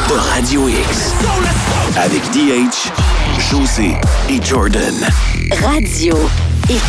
de Radio X. Avec DH, José et Jordan. Radio X.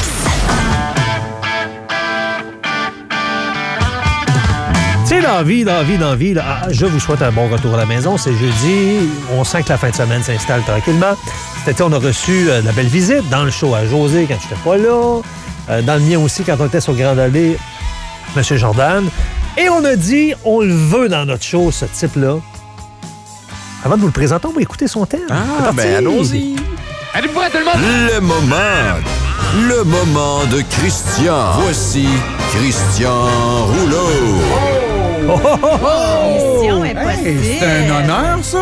Tu sais, dans la vie, là, je vous souhaite un bon retour à la maison. C'est jeudi. On sent que la fin de semaine s'installe tranquillement. Cet été, on a reçu la belle visite dans le show à José quand je n'étais pas là. Dans le mien aussi, quand on était sur Grande Allée, M. Jordan. Et on a dit, on le veut dans notre show, ce type-là. Avant de vous le présenter, on va écouter son thème. Ah, ben allons-y. Allez, prêt, tout le monde? Le moment de Christian. Voici Christian Rouleau. Mission impossible. C'est un honneur, ça?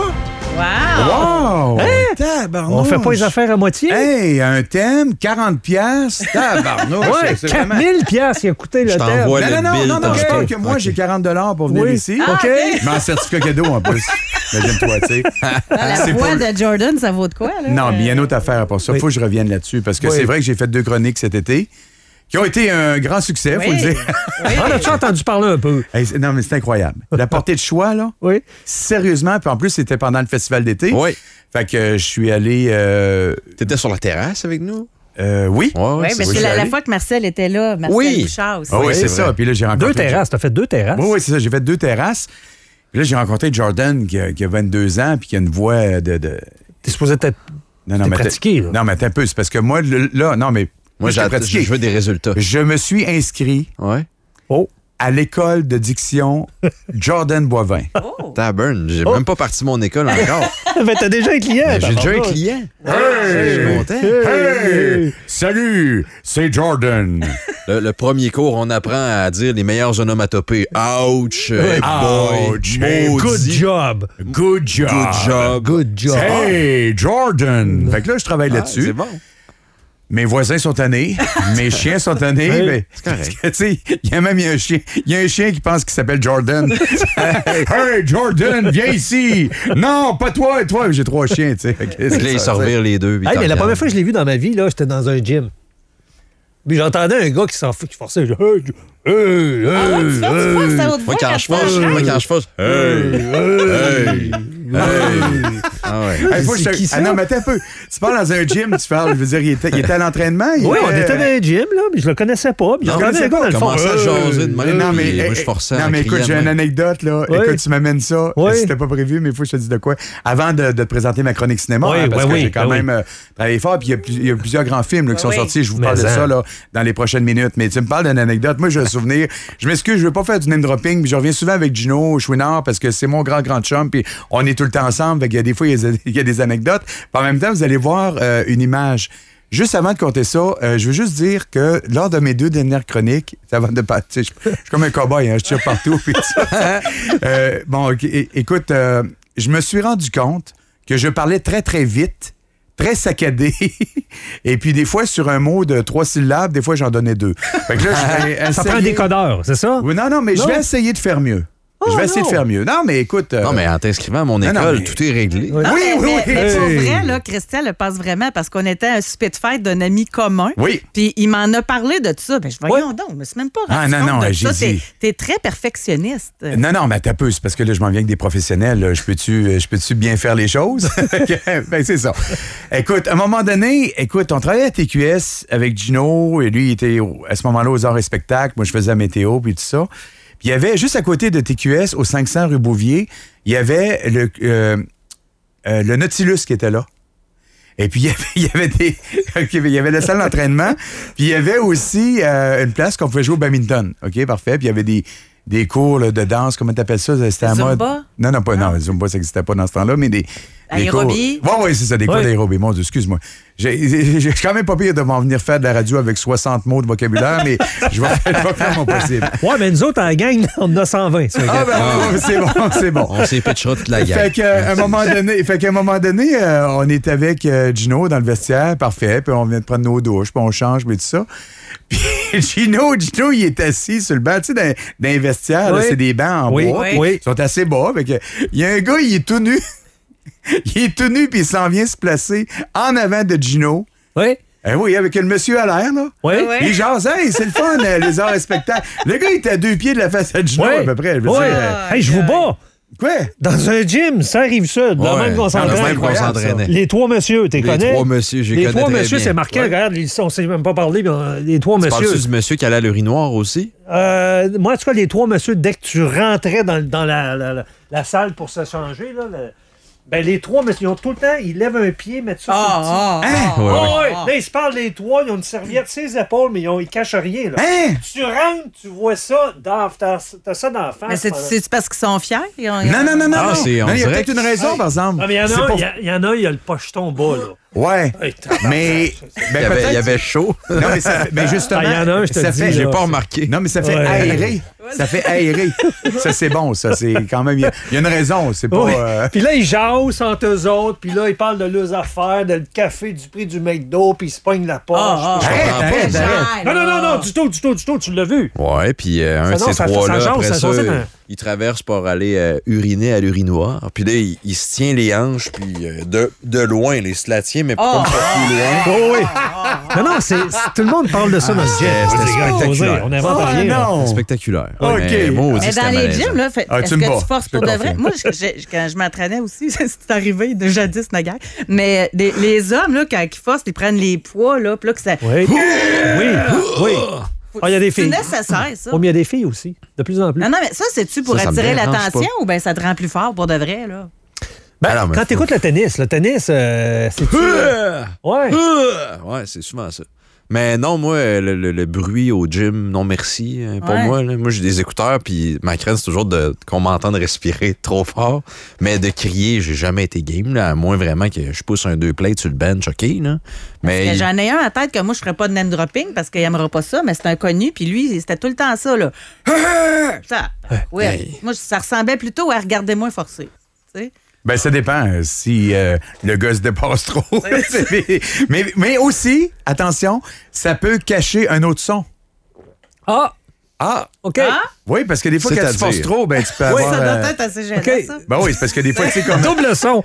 Wow! Wow! Hein? Tabarnouche! On fait pas les affaires à moitié? Hey, un thème, 40 piastres. Tabarnouche! Ouais, c'est 4 000 piastres qui a coûté le Je thème. t'envoie Non, le non, bill. non, tantôt. je parle que moi, j'ai 40 pour venir ici. OK. Mais en certificat cadeau, en plus. Imagine-toi, tu sais. La C'est voix pas- de Jordan, ça vaut de quoi, là? Non, bien autre affaire pour ça. Oui. Faut que je revienne là-dessus parce que Oui. c'est vrai que j'ai fait 2 chroniques cet été qui ont été un grand succès, faut Oui. le dire. On a-tu entendu parler un peu? Hey, non, mais c'est incroyable. La portée de choix, là, Oui. sérieusement, puis en plus, c'était pendant le festival d'été. Oui. Fait que je suis allé... T'étais sur la terrasse avec nous? oui. Oui, Oui, parce je que suis la allé. fois que Marcel était là, Marcel Oui. Bouchard aussi. Ah oui, Oui, c'est c'est ça. vrai. Puis là, j'ai rencontré... 2 terrasses. T'as fait 2 terrasses? Oui, c'est ça. J'ai fait 2 terrasses. Puis là, j'ai rencontré Jordan qui a 22 ans puis qui a une voix de... T'es supposé être... Non, T'es mais pratiqué, là. Non, mais attends un peu. C'est parce que moi, là... Non, mais... Moi, j'étais pratiqué. je veux des résultats. Je me suis inscrit Ouais. Oh. à l'école de diction Jordan Boivin. Oh! Taburn, j'ai même pas parti mon école encore. Ben, t'as déjà un client. Mais j'ai déjà un tabarnak. client. Hey! Je suis content. Hey! Salut! C'est Jordan. Le premier cours, on apprend à dire les meilleures onomatopées. Ouch! Hey boy! Ouch, hey, Good maudit. job. Good job. Good job. Good job. Hey, Jordan. Fait que là, je travaille Ah, là-dessus. c'est bon. Mes voisins sont tannés, mes chiens sont tannés. Oui, mais, c'est correct. parce que, tu sais, il y a même un chien. Il y a un chien qui pense qu'il s'appelle Jordan. Hey, Jordan, viens ici. Non, pas toi, toi. J'ai 3 chiens, tu sais. Fait que c'est Là, ils ça, se tu sais. revirent les deux. puis Hey, ils mais la t'en première fois que je l'ai vu dans ma vie, là, j'étais dans un gym. Puis j'entendais un gars qui forçait. Hey, Ah ouais, tu forces ta haute voix Moi, quand je force, hey! Ah ouais. Hey, faut que je C'est te- qui ça? Ah non, mais attends un peu. Tu parles dans un gym, tu parles, je veux dire, il était à l'entraînement. Oui, on était dans un gym, là, mais je le connaissais pas. Puis je Non, regardais un gars dans le fond. commençait à jaser de même. Non, mais, moi, je forçais non, en mais écoute, criant j'ai de une même. anecdote, là. Oui. Écoute, tu m'amènes ça. Oui. C'était pas prévu, mais il faut que je te dise de quoi. Avant de te présenter ma chronique cinéma, Oui, parce oui, que oui, j'ai quand oui. même travaillé fort, puis il y a plusieurs grands films là, qui sont Oui. sortis. Je vous Mais parle de en. ça là, dans les prochaines minutes. Mais tu me parles d'une anecdote. Moi, j'ai un souvenir. Je m'excuse, je veux pas faire du name dropping, puis je reviens souvent avec Gino Chouinard parce que c'est mon grand chum, puis on est tout le temps ensemble. Fait qu'il y a des fois, il y a des anecdotes. Puis en même temps, vous allez voir une image. Juste avant de compter ça, je veux juste dire que lors de mes 2 dernières chroniques, ça va de pas. Je suis comme un cow-boy, hein, je tire partout. Puis tout ça. Bon, écoute, je me suis rendu compte que je parlais très, très vite, très saccadé. Et puis, des fois, sur un mot de 3 syllabes, des fois, j'en donnais 2. Fait que là, je vais Ça prend un essayer- décodeur, c'est ça? Oui, non, mais Non. je vais essayer de faire mieux. Oh, je vais essayer non. de faire mieux. Non, mais écoute. Non, mais en t'inscrivant à mon non, école, mais- tout est réglé. Oui. Non, Oui, oui, oui. mais pour Hey. vrai, là, Christian le passe vraiment parce qu'on était à un souper de fête d'un ami commun. Oui. Puis il m'en a parlé de ça. Ben, voyons donc, je me suis même pas rendu Ah, non, compte non, de j'ai ça. dit. T'es très perfectionniste. Non, mais t'as peu, c'est parce que là, je m'en viens avec des professionnels. Là. Je peux-tu bien faire les choses? Ben, c'est ça. Écoute, à un moment donné, on travaillait à TQS avec Gino, et lui, il était à ce moment-là aux arts et spectacles. Moi, je faisais la météo, puis tout ça. Puis il y avait, juste à côté de TQS, au 500 rue Beauvier, il y avait le Nautilus qui était là. Et puis, il y avait la salle d'entraînement. Puis, il y avait aussi une place qu'on pouvait jouer au badminton. OK, parfait. Puis, il y avait des cours là, de danse. Comment t'appelles ça? C'était à mode. Zumba? Non, non, Zumba, ça n'existait pas dans ce temps-là, mais des Aérobie? cours. Oui, c'est ça, des cours Oui. d'aérobie. Mon Dieu, excuse-moi. J'ai quand même pas pire de m'en venir faire de la radio avec 60 mots de vocabulaire, mais je vais faire mon possible. Ouais, mais nous autres, en gang, on en a 120. ça fait que- Ah, ben, c'est bon. On s'est pitchera toute la gang. Fait qu'à un moment donné, on est avec Gino dans le vestiaire, parfait, puis on vient de prendre nos douches, puis on change, puis tout ça. Puis Gino, il est assis sur le banc, tu sais, dans les vestiaires, là, Oui. c'est des bancs en Oui, bois, puis oui. ils sont assez bas. Fait que, il y a un gars, il est tout nu. Il est tout nu, puis il s'en vient se placer en avant de Gino. Oui, Oui, avec le monsieur à l'air, là. oui. Ouais. Il jase, hey, c'est le fun, les arts et spectacles. Le gars, il était à 2 pieds de la face à Gino, Oui. à peu près. Je veux Oui. dire, Hey, je vous bats. Quoi? Dans un gym, ça arrive sud. Là même qu'on s'entraîne. Même qu'on s'entraînait. Les trois messieurs, t'es connais? Les trois messieurs, j'ai Les connais trois très messieurs, bien. c'est marqué. Ouais. Regarde, on s'est même pas parlé, mais les trois messieurs. Parles-tu du monsieur qui allait à l'urinoir aussi? Moi, en tout cas, les trois messieurs, dès que tu rentrais dans la salle pour se changer, là, ben, les trois messieurs, ils ont tout le temps, ils lèvent un pied, mettent ça sur le petit. Ouais. Là, ils se parlent les trois, ils ont une serviette sur les épaules, mais ils cachent rien. Là. Tu rentres, tu vois ça, t'as ça dans la face. Mais c'est parce qu'ils sont fiers? Non. Ah, Non, il y a dirait peut-être une raison, par exemple. Ah, mais il y en a, il y a le pocheton bas, là. Ouais. Hey, Mais Il y avait chaud. Non, mais justement, Ah, il y en a un, je te ça dis, fait. là. J'ai pas remarqué. Non, mais ça fait Ouais. aérer. Ça fait aérer. Ça, c'est bon, ça. C'est quand même. Il y a une raison. C'est pas. Oui. Puis là, ils jasent entre eux autres, puis là, ils parlent de leurs affaires, de le café, du prix du McDo, puis ils se pognent la poche. Arrête. Non, du tout, tu l'as vu. Ouais, puis un de Ça, ces ça trois-là, jase, après ça ça, jase, hein. il traverse pour aller uriner à l'urinoir. Puis là, il se tient les hanches, puis de loin, il se la tient, mais pas comme ça plus loin. Oui. Non, tout le monde parle de ça dans le gym. c'était spectaculaire. On n'invente rien. là. non. Spectaculaire. OK. Mais maudit, Mais c'était dans les malaisant. gyms, là, Ah, est-ce tu me que bats. tu forces Je te pour de vrai? confirme. Moi, quand je m'entraînais aussi, c'est arrivé de jadis, naguère. Mais les hommes, là, quand ils forcent, ils prennent les poids, là, puis là, que ça. Oui. Ah, il y a des filles. C'est nécessaire, ça. Oh, mais il y a des filles aussi, de plus en plus. Non, mais ça, c'est-tu pour Ça me attirer dérange l'attention pas. ou bien ça te rend plus fort pour de vrai, là? Ben, Ah non, mais quand faut- tu écoutes le tennis, c'est-tu... Ouais. Ouais, c'est souvent ça. Mais non, moi, le bruit au gym, non merci. Pour Ouais. moi, là. Moi, j'ai des écouteurs, puis ma crainte, c'est toujours qu'on m'entende respirer trop fort. Mais de crier, j'ai jamais été game, là, à moins vraiment que je pousse un 2 plates sur le bench, OK, là. Mais J'en ai un en tête que moi, je ferais pas de name dropping parce qu'il aimera pas ça, mais c'est un connu, puis lui, c'était tout le temps ça, là. Ça. Ouais. Hey. Moi, ça ressemblait plutôt à regardez-moi forcer. Tu sais? Ben, ça dépend si le gars se dépasse trop. mais aussi, attention, ça peut cacher un autre son. Ah, OK. Ah? Oui, parce que des fois, quand tu C'est-à-dire? forces trop, ben, tu peux Oui, avoir. ça doit être assez gênant, OK. ça. Ben oui, c'est parce que des fois, tu sais, comme. Double son.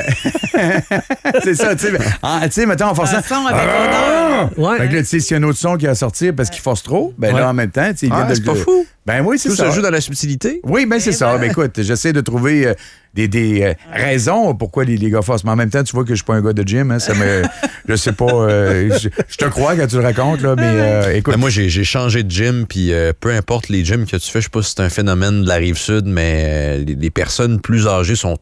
C'est ça, tu sais. Tu sais, mettons, en forçant. Un son avec odeur. Ouais. Fait que là, tu sais, s'il y a un autre son qui va sortir parce qu'il force trop, ben Ouais. là, en même temps, tu sais, il vient de c'est pas fou. Ben oui, c'est tout ça. se joue dans la subtilité. Oui, ben c'est ça. Ben écoute, j'essaie de trouver des raisons pourquoi les gars forcent. Mais en même temps, tu vois que je suis pas un gars de gym. Hein, ça me, je sais pas. Je te crois quand tu le racontes, là, mais écoute. Ben, moi, j'ai changé de gym, puis peu importe les gyms que tu fais, je sais pas si c'est un phénomène de la Rive-Sud, mais les personnes plus âgées sont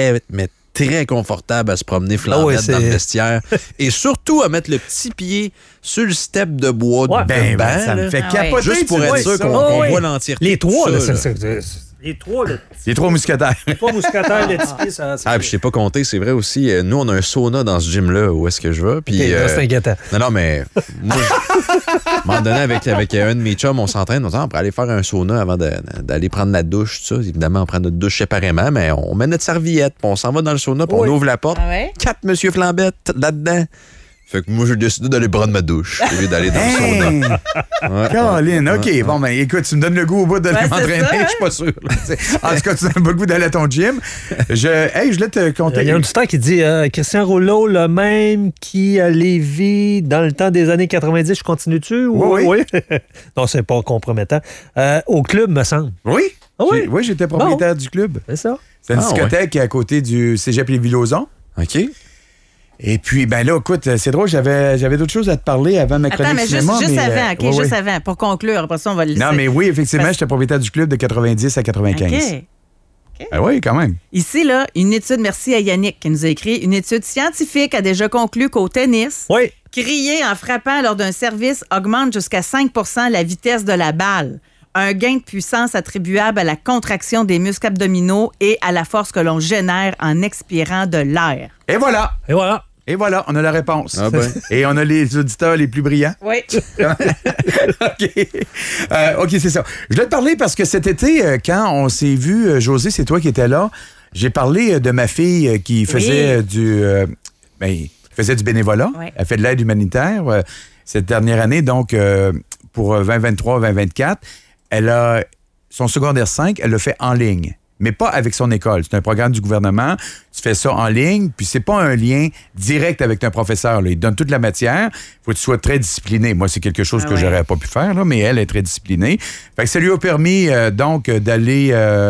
très confortables à se promener flambette dans le vestiaire. Et surtout à mettre le petit pied sur le step de bois Ouais, du banc. ça me là. fait Ah ouais. capoter. Juste pour tu être vois sûr ça. qu'on voit l'entièreté. Les trois, de là, ça, là. les trois, là. Les trois mousquetaires. Les trois mousquetaires, les petits pieds, ça... Ah, puis je t'ai pas compté, c'est vrai aussi. Nous, on a un sauna dans ce gym-là où est-ce que je vais. Puis, OK, là, c'est inquiétant. non, mais moi, à un moment donné, avec un de mes chums, on s'entraîne. On dit, on pourrait aller faire un sauna avant d'aller prendre la douche, tout ça. Évidemment, on prend notre douche séparément, mais on met notre serviette, puis on s'en va dans le sauna, puis Oui. on ouvre la porte. Ah ouais? 4 Monsieur Flambette là-dedans. Fait que moi, j'ai décidé d'aller prendre ma douche au lieu d'aller dans le sauna. Ouais. Caroline, OK. Bon, ben écoute, tu me donnes le goût au bout de Ouais, c'est m'entraîner. ça, Je suis pas sûr. là. En tout cas, tu donnes pas le goût d'aller à ton gym. Je voulais te compter. Il y a un auditeur qui dit Christian Rouleau, le même qui à Lévis dans le temps des années 90, je continue-tu? Oui. Non, c'est pas compromettant. Au club, me semble. Oui? Ah oui? Oui, j'étais propriétaire du club. C'est ça. C'est une Ah, discothèque qui est à côté du Cégep Lévis-Lauzon. OK. Et puis, ben là, écoute, c'est drôle, j'avais d'autres choses à te parler avant ma chronique Attends, mais cinéma. juste mais, avant, OK, ouais, juste ouais. avant, pour conclure. Après ça, on va le laisser. Non, mais oui, effectivement, Parce- j'étais propriétaire du club de 90 à 95. OK. Ah oui, quand même. Ici, là, une étude, merci à Yannick qui nous a écrit, une étude scientifique a déjà conclu qu'au tennis, Oui. crier en frappant lors d'un service augmente jusqu'à 5 la vitesse de la balle. Un gain de puissance attribuable à la contraction des muscles abdominaux et à la force que l'on génère en expirant de l'air. Et voilà. Et voilà. Et voilà, on a la réponse. Ah ben. Et on a les auditeurs les plus brillants. Oui. OK. OK, c'est ça. Je voulais te parler parce que cet été, quand on s'est vu, José, c'est toi qui étais là, j'ai parlé de ma fille qui faisait qui faisait du bénévolat. Oui. Elle fait de l'aide humanitaire cette dernière année, donc pour 2023-2024. Elle a son secondaire 5, elle le fait en ligne. Mais pas avec son école. C'est un programme du gouvernement. Tu fais ça en ligne, puis c'est pas un lien direct avec un professeur. Là. Il te donne toute la matière. Il faut que tu sois très discipliné. Moi, c'est quelque chose que j'aurais pas pu faire, là, mais elle est très disciplinée. Fait que ça lui a permis donc d'aller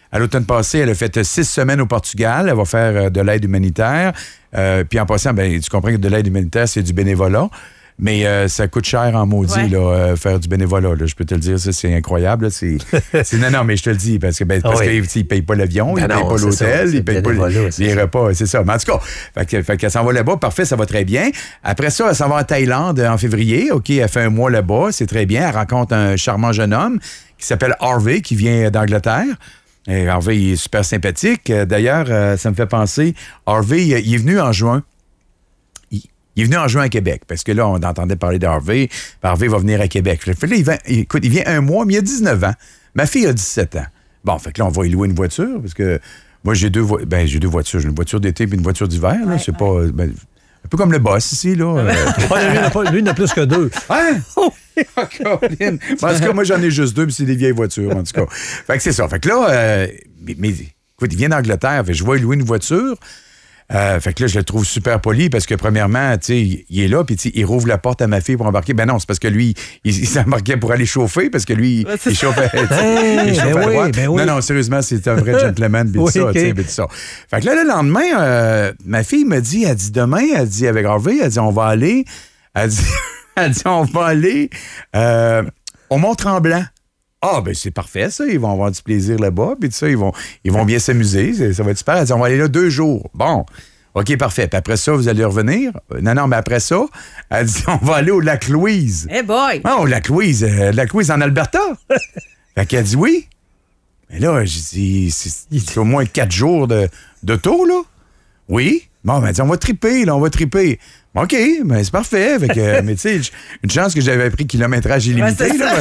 À l'automne passé, elle a fait 6 semaines au Portugal. Elle va faire de l'aide humanitaire. Puis en passant, ben, tu comprends que de l'aide humanitaire, c'est du bénévolat. Mais ça coûte cher en maudit, là, faire du bénévolat. Là, je peux te le dire, ça, c'est incroyable. Là, non, mais je te le dis, parce qu'ils ne payent pas l'avion, ils ne payent pas l'hôtel, ils ne payent pas les repas. C'est ça. Mais en tout cas, fait qu'elle s'en va là-bas. Parfait, ça va très bien. Après ça, elle s'en va en Thaïlande en février. OK, elle fait un mois là-bas. C'est très bien. Elle rencontre un charmant jeune homme qui s'appelle Harvey, qui vient d'Angleterre. Et Harvey, il est super sympathique. D'ailleurs, ça me fait penser, Harvey, il est venu en juin. Il est venu en juin à Québec, parce que là, on entendait parler d'Harvey. Harvey va venir à Québec. Là, il vient un mois, mais il a 19 ans. Ma fille a 17 ans. Bon, fait que là, on va y louer une voiture, parce que moi, j'ai deux voitures. J'ai une voiture d'été et une voiture d'hiver. Là. C'est pas... un peu comme le boss ici, là. Lui, il n'a plus que 2. Hein? Oh, Colin! En tout cas, moi, j'en ai juste 2, puis c'est des vieilles voitures, en tout cas. Fait que c'est ça. Fait que là, mais écoute, il vient d'Angleterre. Fait que je vais louer une voiture. Fait que là, je le trouve super poli parce que, premièrement, tu sais, il est là, puis il rouvre la porte à ma fille pour embarquer. Ben non, c'est parce que lui, il s'embarquait pour aller chauffer, parce que lui, il chauffait. Il chauffait à droite. Non, sérieusement, c'est un vrai gentleman, puis ça, tu sais, puis ça. Fait que là, le lendemain, ma fille me dit, elle dit demain, elle dit avec Harvey, elle dit on va aller, on va aller au Mont-Tremblant. Ah, ben c'est parfait, ça. Ils vont avoir du plaisir là-bas. Puis ça, ils vont bien s'amuser. Ça va être super. Elle dit, on va aller là 2 jours. Bon, OK, parfait. Puis après ça, vous allez revenir. Non, mais après ça, elle dit, on va aller au Lac-Louise. Hey boy! Ah, au Lac-Louise. Lac-Louise en Alberta. Fait qu'elle dit oui. Mais là, j'ai dit, c'est au moins 4 jours d'auto, là. Oui. Bon, ben, elle dit, on va triper, là, on va triper. OK, ben c'est parfait. Fait que, mais tu sais, une chance que j'avais pris kilométrage illimité. Là,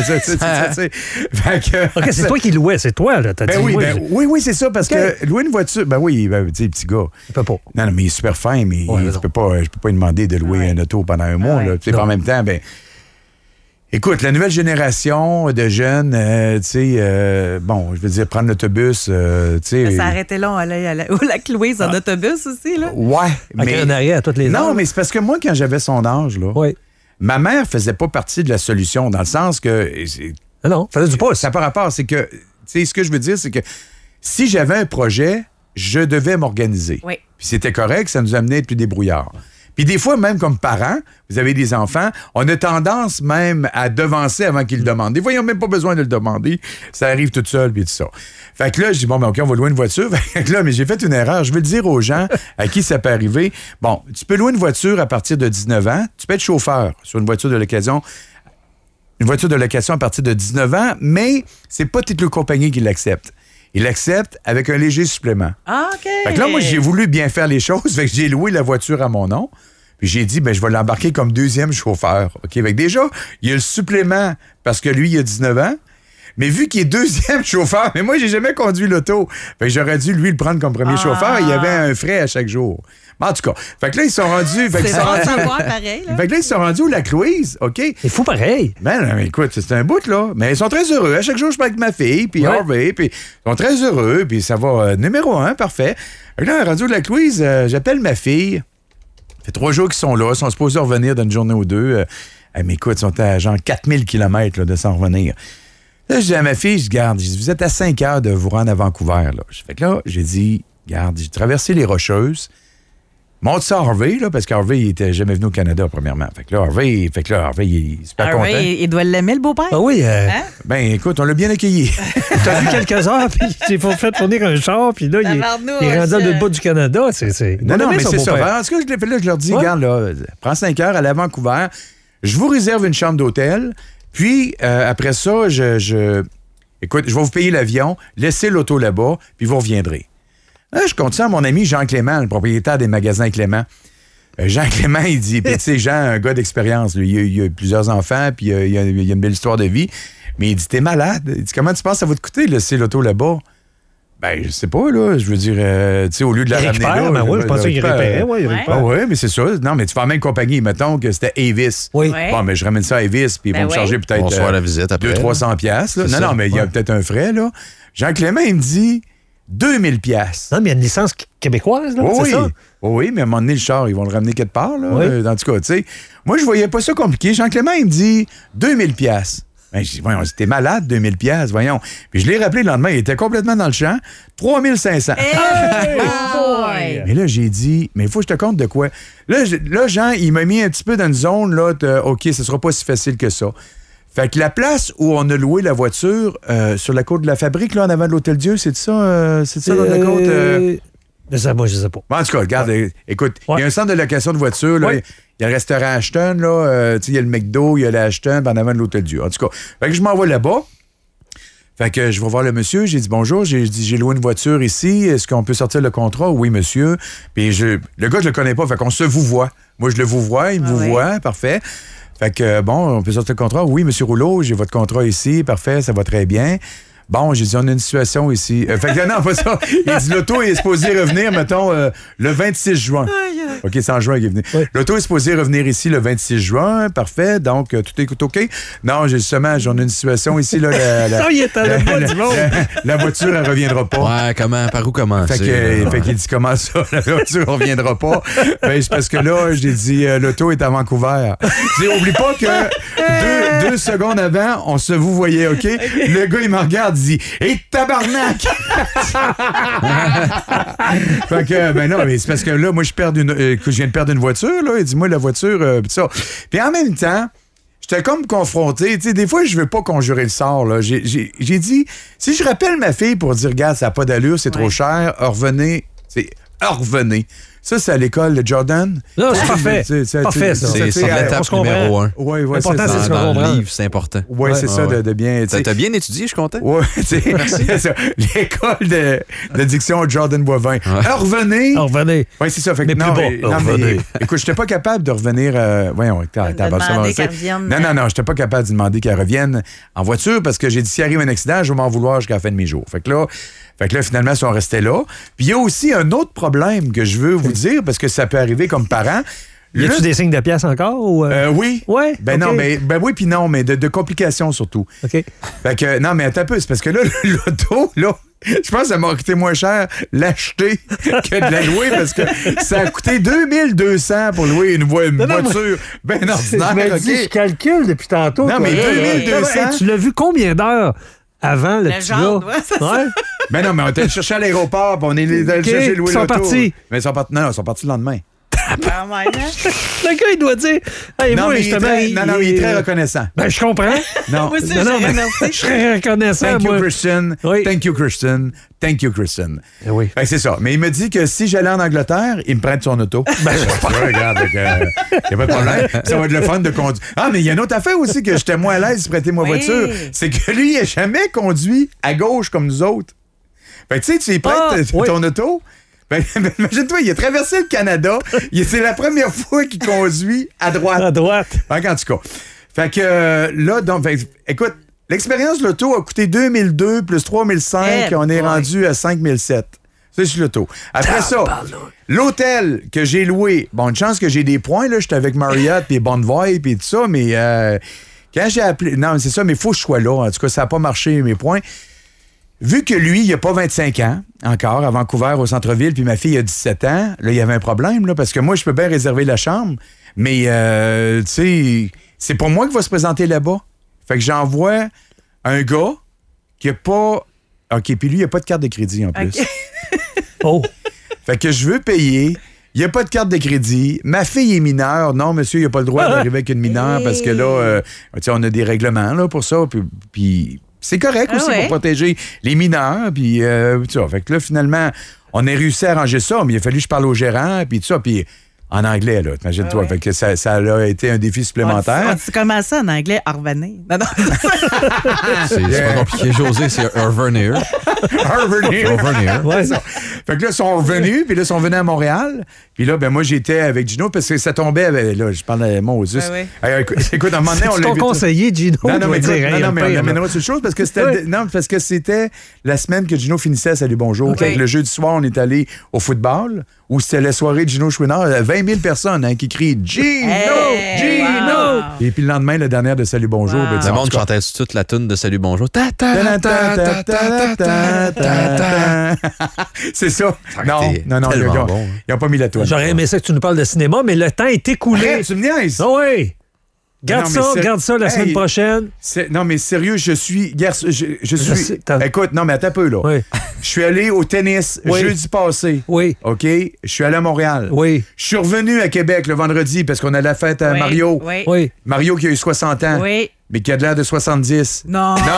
OK, c'est toi qui louais, c'est toi, là. Oui, c'est ça, parce que louer une voiture, tu sais, petit gars. Il peut pas. Non, mais il est super fin, mais je peux pas lui demander de louer un auto pendant un mois. En même temps, ben. Écoute, la nouvelle génération de jeunes, tu sais, bon, je veux dire, prendre l'autobus, tu sais... Ça arrêtait long, aller au Lac-Louise en autobus aussi, là. Ouais, mais... en arrière à toutes les heures. Non, mais c'est parce que moi, quand j'avais son âge, là, ma mère faisait pas partie de la solution, dans le sens que... Non, faisait du pouce. Ça n'a pas rapport, c'est que, tu sais, ce que je veux dire, c'est que si j'avais un projet, je devais m'organiser. Oui. Puis c'était correct, ça nous amenait à être plus débrouillards. Puis des fois, même comme parents, vous avez des enfants, on a tendance même à devancer avant qu'ils le demandent. Des fois, ils n'ont même pas besoin de le demander. Ça arrive tout seul, puis tout ça. Fait que là, je dis, bon, ben, OK, on va louer une voiture. Fait que là, mais j'ai fait une erreur. Je veux le dire aux gens à qui ça peut arriver. Bon, tu peux louer une voiture à partir de 19 ans. Tu peux être chauffeur sur une voiture de location. Une voiture de location à partir de 19 ans, mais c'est pas toutes les compagnies qui l'acceptent. Ils l'acceptent avec un léger supplément. Ah, OK. Fait que là, moi, j'ai voulu bien faire les choses. Fait que j'ai loué la voiture à mon nom. Puis j'ai dit, ben je vais l'embarquer comme 2e chauffeur. OK? Fait que déjà, il y a le supplément parce que lui, il a 19 ans. Mais vu qu'il est 2e chauffeur, mais moi, j'ai jamais conduit l'auto. Fait que j'aurais dû, lui, le prendre comme premier chauffeur. Il y avait un frais à chaque jour. En tout cas, fait que là, ils sont rendus... C'est bon de savoir, pareil. Là. Fait que là, ils sont rendus au Lac-Louise, OK? C'est fou pareil. Ben, écoute, c'est un bout, là. Mais ils sont très heureux. À chaque jour, je parle avec ma fille, puis Harvey, puis ils sont très heureux, puis ça va numéro 1, parfait. Fait que là, rendu au Lac-Louise, j'appelle ma fille. Ça fait 3 jours qu'ils sont là. Ils sont supposés revenir d'une journée ou 2. Mais écoute, ils sont à genre 4000 km là, de s'en revenir. Là, je dis à ma fille, je garde, vous êtes à 5 heures de vous rendre à Vancouver, là. Fait que là, j'ai dit, garde, j'ai traversé les Rocheuses. Monte ça à Harvey, là, parce qu'Harvey, il était jamais venu au Canada, premièrement. Fait que là, Harvey, il est super content. Il doit l'aimer, le beau-père. Ah oui. Hein? Ben, écoute, on l'a bien accueilli. T'as vu quelques heures, puis il faut faire tourner un char, puis là, il est rendu à l'autre bout du Canada. Non, mais c'est ça. En tout cas, je leur dis, regarde, là, prends 5 heures, allez à Vancouver. Je vous réserve une chambre d'hôtel. Puis, après ça, écoute, je vais vous payer l'avion, laissez l'auto là-bas, puis vous reviendrez. Là, je compte ça à mon ami Jean Clément, le propriétaire des magasins Clément. Jean Clément, il dit, puis tu sais, Jean, un gars d'expérience, lui, il a plusieurs enfants, puis il a une belle histoire de vie, mais il dit, t'es malade. Il dit, comment tu penses que ça va te coûter, laisser l'auto là-bas? Ben, je sais pas, là. Je veux dire, tu sais, au lieu de la ramener là... Ben oui, je pensais qu'il réparait. Oui, mais c'est ça. Non, mais tu fais la même compagnie. Mettons que c'était Avis. Oui. Bon, mais je ramène ça à Avis, puis ils vont me charger peut-être... On se voit la visite après. 200-300$. Non, mais il y a peut-être un frais, là. Jean Clément, il me dit 2000$. Non, mais il y a une licence québécoise, là, c'est ça? Oui, mais à un moment donné, le char, ils vont le ramener quelque part, là. En tout cas, tu sais. Moi, je voyais pas ça compliqué. Jean Clément, il me dit 2000$. Ben, je dis, voyons, c'était malade, 2000 $, voyons. Puis je l'ai rappelé le lendemain, il était complètement dans le champ, 3500. Hey, Mais là, j'ai dit, mais il faut que je te compte de quoi. Là, Jean, il m'a mis un petit peu dans une zone, là, OK, ce sera pas si facile que ça. Fait que la place où on a loué la voiture, sur la côte de la Fabrique, là, en avant de l'Hôtel Dieu, c'est ça, là, la côte? Moi, je sais pas. Bon, en tout cas, regarde, écoute, il y a un centre de location de voitures, là. Il y a le restaurant Ashton, là, il y a le McDo, il y a l'Ashton, en avant de l'Hôtel Dieu. En tout cas, fait que je m'en vais là-bas. Fait que je vais voir le monsieur, j'ai dit bonjour, j'ai dit j'ai loué une voiture ici, est-ce qu'on peut sortir le contrat? Oui, monsieur. Puis le gars, je le connais pas, fait qu'on se vous voit. Moi, je le vous vois, il me vous voit, parfait. Fait que bon, on peut sortir le contrat. Oui, monsieur Rouleau, j'ai votre contrat ici, parfait, ça va très bien. Bon, j'ai dit, on a une situation ici. Fait que non, pas ça. Il dit, l'auto est supposé revenir, mettons, le 26 juin. OK, c'est en juin qu'il est venu. Oui. L'auto est supposé revenir ici le 26 juin. Parfait. Donc, tout est OK. Non, justement, j'en ai une situation ici. Là, la voiture, elle reviendra pas. Ouais, par où commencer? Fait qu'il dit, comment ça? La voiture ne reviendra pas. Ben, c'est parce que là, j'ai dit, l'auto est à Vancouver. J'ai dit, oublie pas que 2 secondes avant, on se vous voyait, OK? Le gars, il me regarde. Dit et tabarnak! Fait que, ben non, mais c'est parce que là, moi, je viens de perdre une voiture, là. Il dit, moi, la voiture, pis ça. Puis en même temps, j'étais comme confronté. Tu sais, des fois, je veux pas conjurer le sort, là. J'ai dit, si je rappelle ma fille pour dire, regarde, ça n'a pas d'allure, c'est trop cher, revenez. Ça, c'est à l'école de Jordan. Non, c'est parfait. C'est parfait, ça. C'est l'étape numéro 1. Oui, l'important, c'est ça. Dans le livre, c'est important. Oui, c'est ça, de bien... T'as bien étudié, je suis content. Oui, c'est ça. L'école de diction Jordan Boivin. Revenez. Oui, c'est ça. Fait que, mais écoute, je n'étais pas capable de revenir... voyons, Non, j'étais pas capable de demander qu'elle revienne en voiture parce que j'ai dit, s'il arrive un accident, je vais m'en vouloir jusqu'à la fin de mes jours. Fait que là, finalement, ils sont restés là. Puis il y a aussi un autre problème que je veux vous dire, parce que ça peut arriver comme parent. Y a-tu des signes de pièces encore? Ou oui. Ouais? Ben okay. Non, mais oui, puis non, mais de complications surtout. OK. Fait que, non, mais attends un peu, c'est parce que là, l'auto, là, je pense que ça m'a coûté moins cher l'acheter que de la louer parce que ça a coûté 2200 pour louer une voiture ben ordinaire. Je calcule depuis tantôt. Non, mais 2200. Tu l'as vu combien d'heures? Avant le petit gars. Ouais. Ben non, mais on était allé chercher à l'aéroport, puis on est allé chercher louer l'auto. Ils sont partis. Mais ils sont partis le lendemain. Le gars, il doit dire. Hey, non, moi, mais il est très reconnaissant. Ben, je comprends. Non, moi aussi, je serais reconnaissant. Thank you, Christian. Oui. Ben, c'est ça. Mais il me dit que si j'allais en Angleterre, il me prête son auto. Ben, regarde, il n'y a pas de problème. Ça va être le fun de conduire. Ah, mais il y a une autre affaire aussi que j'étais moins à l'aise de prêter ma voiture. C'est que lui, il n'a jamais conduit à gauche comme nous autres. Ben, tu sais, tu lui prêtes ton auto. Ben, imagine-toi, il a traversé le Canada. C'est la première fois qu'il conduit à droite. À droite. En tout cas. Fait que là, donc, écoute, l'expérience de l'auto a coûté 2002 plus 3005. On est rendu à 5007. C'est sur l'auto. Après ça, l'hôtel que j'ai loué, bon, une chance que j'ai des points, là. J'étais avec Marriott, puis Bonnevoie, puis tout ça, mais quand j'ai appelé... Non, c'est ça, mais il faut que je sois là. En tout cas, ça n'a pas marché, mes points. Vu que lui, il n'a pas 25 ans encore, à Vancouver, au centre-ville, puis ma fille a 17 ans, là, il y avait un problème, là, parce que moi, je peux bien réserver la chambre, mais, tu sais, c'est pour moi qu'il va se présenter là-bas. Fait que j'envoie un gars qui n'a pas... OK, puis lui, il n'a pas de carte de crédit, en plus. Okay. Oh! Fait que je veux payer... Il n'y a pas de carte de crédit. Ma fille est mineure. Non, monsieur, il n'a pas le droit d'arriver avec une mineure parce que là, on a des règlements là, pour ça. Puis c'est correct aussi pour protéger les mineurs. Puis, fait que là, finalement, on a réussi à arranger ça, mais il a fallu que je parle au gérant, puis tout ça. Puis en anglais, là, imagine-toi. Fait que ça a été un défi supplémentaire. Tu commences ça en anglais, revenir. Non. C'est pas compliqué, José, c'est revenir. Revenir. Ouais. Fait que là, ils sont revenus, puis là, ils sont venus à Montréal. Puis là, ben moi, j'étais avec Gino, parce que ça tombait, là, je parle à Moses. Écoute, à un moment donné, on l'a vu. conseillé, Gino. Non, mais on amènera sur chose, parce que c'était parce que c'était la semaine que Gino finissait à Salut Bonjour. Okay. Le jeudi soir, on est allé au football, où c'était la soirée de Gino Chouinard. 20 000 personnes qui crient « Gino! Gino! Wow. » Et puis le lendemain, la dernière de Salut Bonjour. Wow. Le monde chantait toute la toune de Salut Bonjour. C'est ça. Non, ils n'ont pas mis la toune. J'aurais aimé ça que tu nous parles de cinéma, mais le temps est écoulé. Arrête, tu me niaises. Ah oui. Garde ça la semaine prochaine. Non, mais sérieux, je suis... Écoute, non, mais attends un peu, là. Oui. Je suis allé au tennis jeudi passé. Oui. OK? Je suis allé à Montréal. Oui. Je suis revenu à Québec le vendredi parce qu'on a la fête à Mario. Oui. Mario qui a eu 60 ans. Oui. Mais qui a de l'air de 70. Non. Non,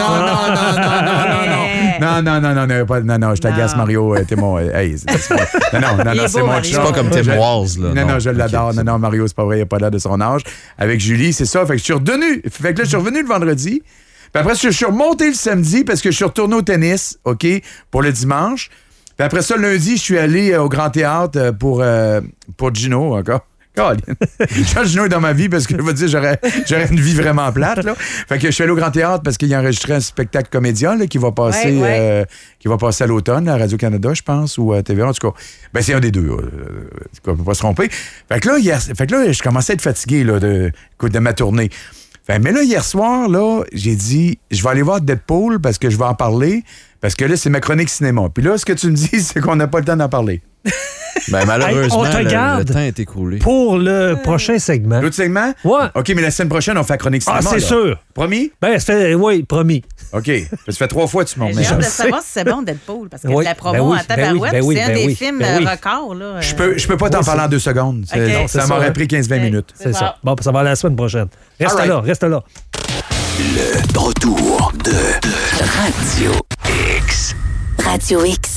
je t'agace, Mario. T'es mon... Hey, non, c'est mon chum. C'est pas comme Tim Walz, là. Non, je l'adore. Non, Mario, c'est pas vrai, il a pas l'air de son âge. Avec Julie, c'est ça. Fait que je suis revenu. Fait que là, je suis revenu le vendredi. Puis après, je suis remonté le samedi parce que je suis retourné au tennis, OK, pour le dimanche. Puis après ça, lundi, je suis allé au Grand Théâtre pour Gino, encore. Gino est dans ma vie parce que je vais dire, j'aurais une vie vraiment plate. Là. Fait que je suis allé au Grand Théâtre parce qu'il a enregistré un spectacle comédien là, qui va passer à l'automne à Radio-Canada, je pense, ou à TVA. En tout cas, ben, c'est un des deux. On ne peut pas se tromper. Fait que là, je commençais à être fatigué là, de ma tournée. Mais là, hier soir, là, j'ai dit, je vais aller voir Deadpool parce que je vais en parler. Parce que là, c'est ma chronique cinéma. Puis là, ce que tu me dis, c'est qu'on n'a pas le temps d'en parler. Ben, malheureusement, on te garde le temps est écoulé. Pour le prochain segment. L'autre segment? Ouais. OK, mais la semaine prochaine, on fait la chronique cinéma. Ah, c'est sûr. Promis? Ben, oui, promis. OK. Ça fait 3 fois que tu m'en remets. J'ai hâte de savoir si c'est bon, Deadpool, parce que la promo en tabarouette, c'est un des films records. Là. Je peux pas t'en parler en 2 secondes. Okay. Ça m'aurait pris 15-20 minutes. C'est ça. Bon, ça va la semaine prochaine. Reste là. Le retour de Radio X. Radio X.